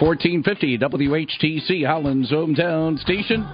1450 WHTC, Holland's hometown station.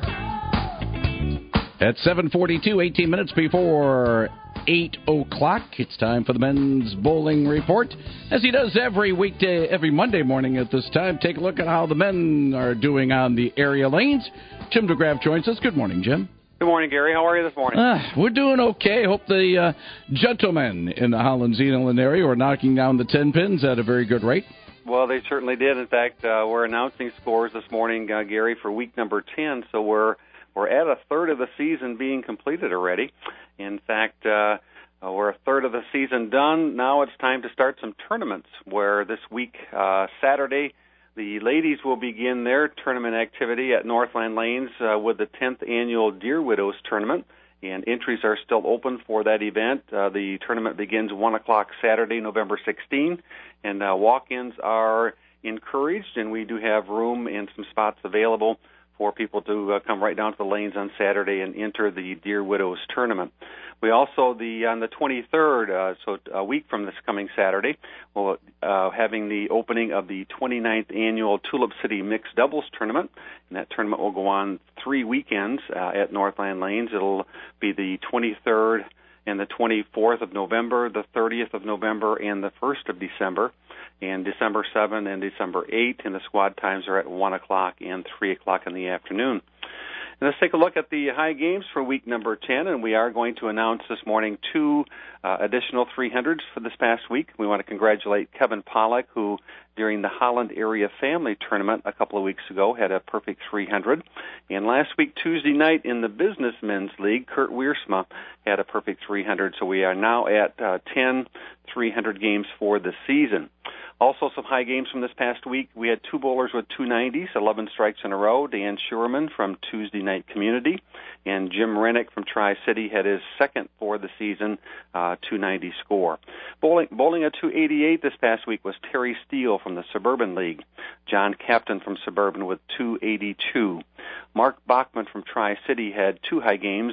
At 7:42, 18 minutes before 8 o'clock, it's time for the Men's Bowling Report. As he does every weekday, every Monday morning at this time, take a look at how the men are doing on the area lanes. Jim DeGraff joins us. Good morning, Jim. Good morning, Gary. How are you this morning? We're doing okay. Hope the gentlemen in the Holland-Zeeland area are knocking down the 10 pins at a very good rate. Well, they certainly did. In fact, we're announcing scores this morning, Gary, for week number 10, so we're at a third of the season being completed already. In fact, we're a third of the season done. Now it's time to start some tournaments, where this week, Saturday, the ladies will begin their tournament activity at Northland Lanes with the 10th annual Deer Widows Tournament, and entries are still open for that event. The tournament begins 1 o'clock Saturday, November 16, and walk-ins are encouraged, and we do have room and some spots available for people to come right down to the lanes on Saturday and enter the Deer Widows Tournament. We also, on the 23rd, so a week from this coming Saturday, we'll having the opening of the 29th annual Tulip City Mixed Doubles Tournament, and that tournament will go on 3 weekends at Northland Lanes. It'll be the 23rd and the 24th of November, the 30th of November, and the 1st of December, and December 7 and December 8, and the squad times are at 1 o'clock and 3 o'clock in the afternoon. And let's take a look at the high games for week number 10, and we are going to announce this morning 2 additional 300s for this past week. We want to congratulate Kevin Pollack, who during the Holland Area Family Tournament a couple of weeks ago had a perfect 300. And last week, Tuesday night, in the Businessmen's League, Kurt Wiersma had a perfect 300. So we are now at 10 300 games for the season. Also, some high games from this past week. We had 2 bowlers with 290s, 11 strikes in a row. Dan Schurman from Tuesday Night Community, and Jim Rennick from Tri-City had his second for the season 290 score. Bowling at 288 this past week was Terry Steele from the Suburban League. John Captain from Suburban with 282. Mark Bachman from Tri-City had 2 high games,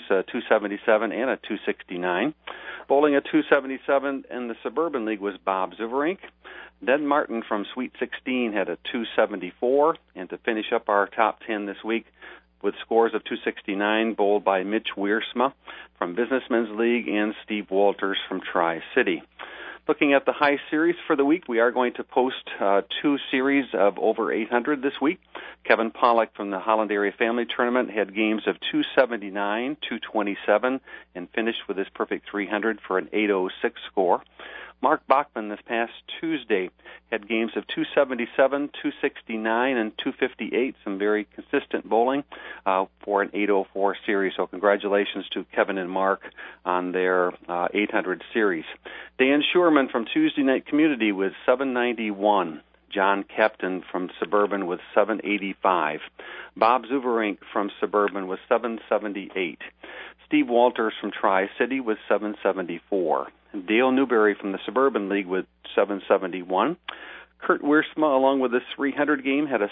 277 and a 269. Bowling at 277 in the Suburban League was Bob Zuverink. Ned Martin from Sweet 16 had a 274, and to finish up our top 10 this week with scores of 269, bowled by Mitch Wiersma from Businessmen's League and Steve Walters from Tri-City. Looking at the high series for the week, we are going to post 2 series of over 800 this week. Kevin Pollack from the Holland Area Family Tournament had games of 279, 227, and finished with his perfect 300 for an 806 score. Mark Bachman this past Tuesday had games of 277, 269, and 258, some very consistent bowling for an 804 series. So congratulations to Kevin and Mark on their 800 series. Dan Schurman from Tuesday Night Community with 791. John Captain from Suburban with 785. Bob Zuverink from Suburban with 778. Steve Walters from Tri-City with 774. Dale Newberry from the Suburban League with 771. Kurt Wiersma, along with his 300 game, had a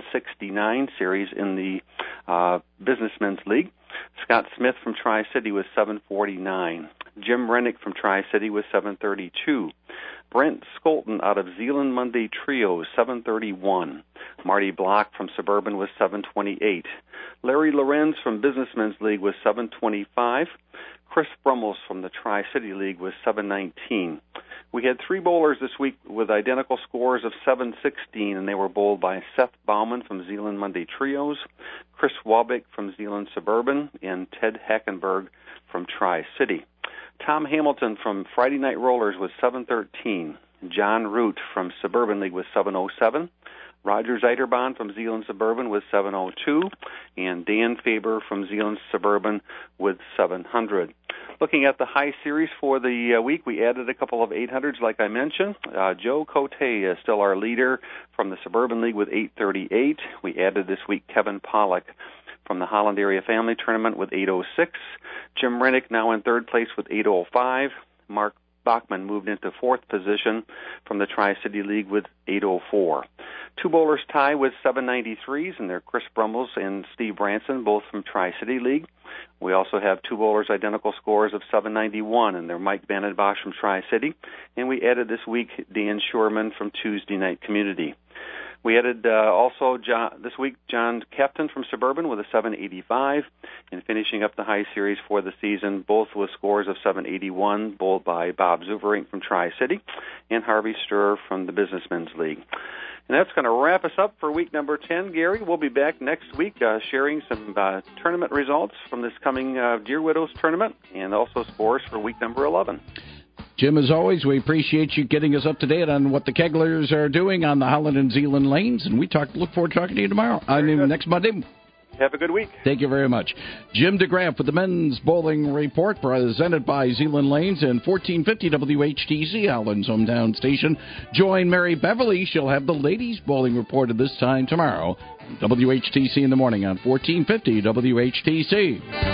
769 series in the Businessmen's League. Scott Smith from Tri-City was 749. Jim Rennick from Tri-City was 732. Brent Skolton out of Zeeland Monday Trio, 731. Marty Block from Suburban was 728. Larry Lorenz from Businessmen's League was 725. Chris Brummels from the Tri-City League was 719. We had 3 bowlers this week with identical scores of 716, and they were bowled by Seth Bauman from Zeeland Monday Trios, Chris Wabick from Zeeland Suburban, and Ted Hackenberg from Tri-City. Tom Hamilton from Friday Night Rollers was 713. John Root from Suburban League was 707. Roger Zeiterbahn from Zeeland Suburban with 702, and Dan Faber from Zeeland Suburban with 700. Looking at the high series for the week, we added a couple of 800s like I mentioned. Joe Cote is still our leader from the Suburban League with 838. We added this week Kevin Pollack from the Holland Area Family Tournament with 806. Jim Rennick now in third place with 805. Mark Bachman moved into fourth position from the Tri-City League with 804. Two bowlers tie with 793s, and they're Chris Brummels and Steve Branson, both from Tri-City League. We also have two bowlers identical scores of 791, and they're Mike Vandenbosch from Tri-City. And we added this week Dan Shurman from Tuesday Night Community. We added also this week John Captain from Suburban with a 785, and finishing up the high series for the season, both with scores of 781, bowled by Bob Zuverink from Tri-City and Harvey Sturr from the Businessmen's League. And that's going to wrap us up for week number 10, Gary. We'll be back next week sharing some tournament results from this coming Deer Widows tournament and also scores for week number 11. Jim, as always, we appreciate you getting us up to date on what the Keglers are doing on the Holland and Zeeland lanes, and we look forward to talking to you tomorrow. Next Monday. Have a good week. Thank you very much. Jim DeGraff with the Men's Bowling Report, presented by Zeeland Lanes and 1450 WHTC, Holland's hometown station. Join Mary Beverly. She'll have the Ladies Bowling Report at this time tomorrow. WHTC in the morning on 1450 WHTC.